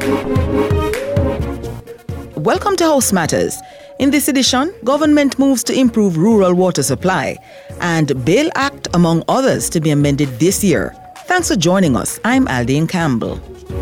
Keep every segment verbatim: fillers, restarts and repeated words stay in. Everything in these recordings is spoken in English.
Welcome to House Matters. In this edition, government moves to improve rural water supply and Bail Act, among others, to be amended this year. Thanks for joining us. I'm Aldine Campbell.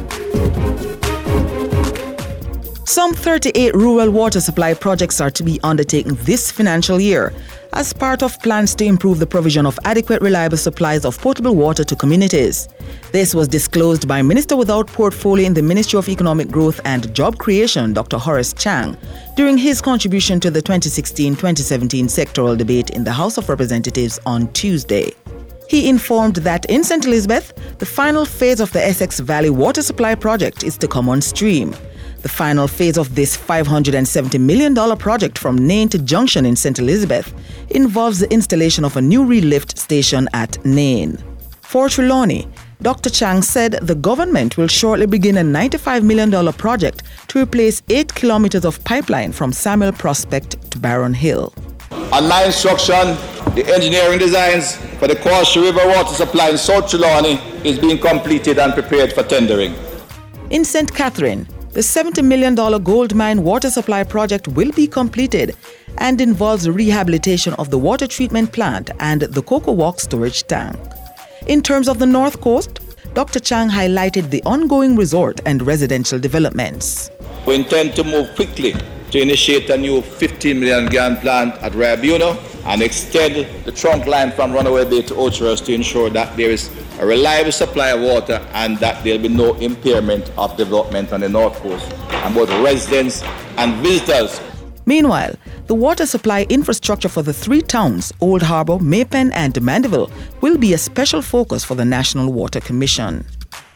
Some thirty-eight rural water supply projects are to be undertaken this financial year as part of plans to improve the provision of adequate, reliable supplies of potable water to communities. This was disclosed by Minister without Portfolio in the Ministry of Economic Growth and Job Creation, Doctor Horace Chang, during his contribution to the twenty sixteen twenty seventeen sectoral debate in the House of Representatives on Tuesday. He informed that in Saint Elizabeth, the final phase of the Essex Valley Water Supply Project is to come on stream. The final phase of this five hundred seventy million dollars project from Nain to Junction in Saint Elizabeth involves the installation of a new relift station at Nain. For Trelawney, Doctor Chang said the government will shortly begin a ninety-five million dollars project to replace eight kilometers of pipeline from Samuel Prospect to Barron Hill. On my instruction, the engineering designs for the Quashie River water supply in South Trelawney is being completed and prepared for tendering. In Saint Catherine, the seventy million dollars Gold Mine water supply project will be completed and involves rehabilitation of the water treatment plant and the Cocoa Walk storage tank. In terms of the North Coast, Doctor Chang highlighted the ongoing resort and residential developments. We intend to move quickly to initiate a new fifteen million gallon plant at Rabuno and extend the trunk line from Runaway Bay to Ocherus to ensure that there is a reliable supply of water and that there will be no impairment of development on the North Coast and both residents and visitors. Meanwhile, the water supply infrastructure for the three towns, Old Harbour, Maypen and Mandeville, will be a special focus for the National Water Commission.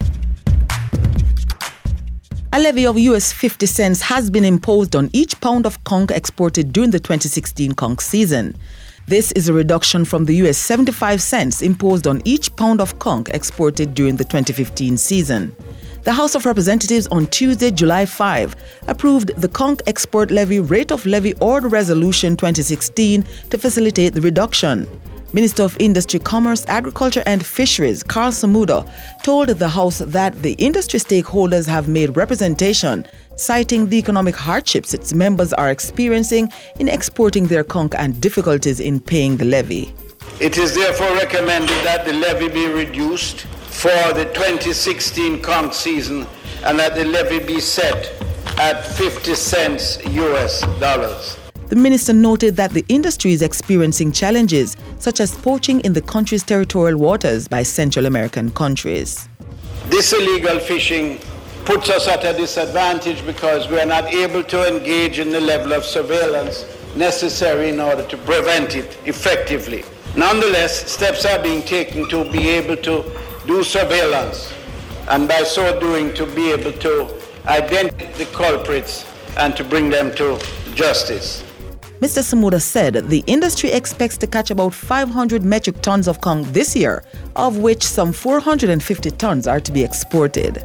A levy of U S fifty cents has been imposed on each pound of conch exported during the twenty sixteen conch season. This is a reduction from the U S seventy-five cents imposed on each pound of conch exported during the twenty fifteen season. The House of Representatives on Tuesday, July fifth, approved the conch export levy rate of levy order resolution twenty sixteen to facilitate the reduction. Minister of Industry, Commerce, Agriculture and Fisheries, Carl Samuda, told the House that the industry stakeholders have made representation, citing the economic hardships its members are experiencing in exporting their conch and difficulties in paying the levy. It is therefore recommended that the levy be reduced for the twenty sixteen conch season and that the levy be set at fifty cents U S dollars. The minister noted that the industry is experiencing challenges such as poaching in the country's territorial waters by Central American countries. This illegal fishing puts us at a disadvantage because we are not able to engage in the level of surveillance necessary in order to prevent it effectively. Nonetheless, steps are being taken to be able to do surveillance and by so doing to be able to identify the culprits and to bring them to justice. Mister Samuda said the industry expects to catch about five hundred metric tons of conch this year, of which some four hundred fifty tons are to be exported.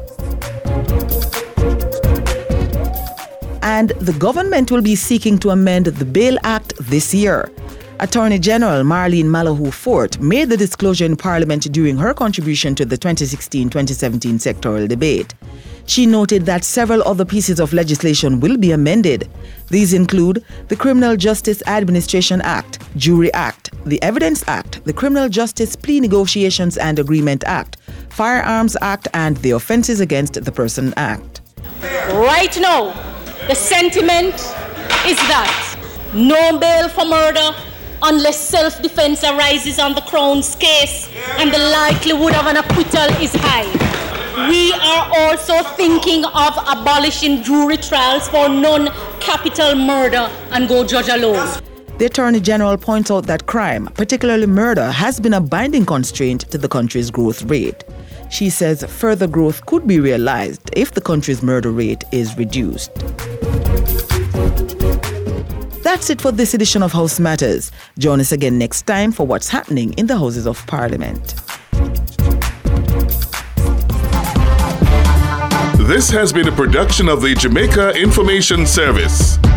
And the government will be seeking to amend the Bail Act this year. Attorney General Marlene Malahoo Fort made the disclosure in Parliament during her contribution to the twenty sixteen twenty seventeen sectoral debate. She noted that several other pieces of legislation will be amended. These include the Criminal Justice Administration Act, Jury Act, the Evidence Act, the Criminal Justice Plea Negotiations and Agreement Act, Firearms Act, and the Offences Against the Person Act. Right now, the sentiment is that no bail for murder unless self-defense arises on the Crown's case and the likelihood of an acquittal is high. We are also thinking of abolishing jury trials for non-capital murder and go judge alone. The Attorney General points out that crime, particularly murder, has been a binding constraint to the country's growth rate. She says further growth could be realized if the country's murder rate is reduced. That's it for this edition of House Matters. Join us again next time for what's happening in the Houses of Parliament. This has been a production of the Jamaica Information Service.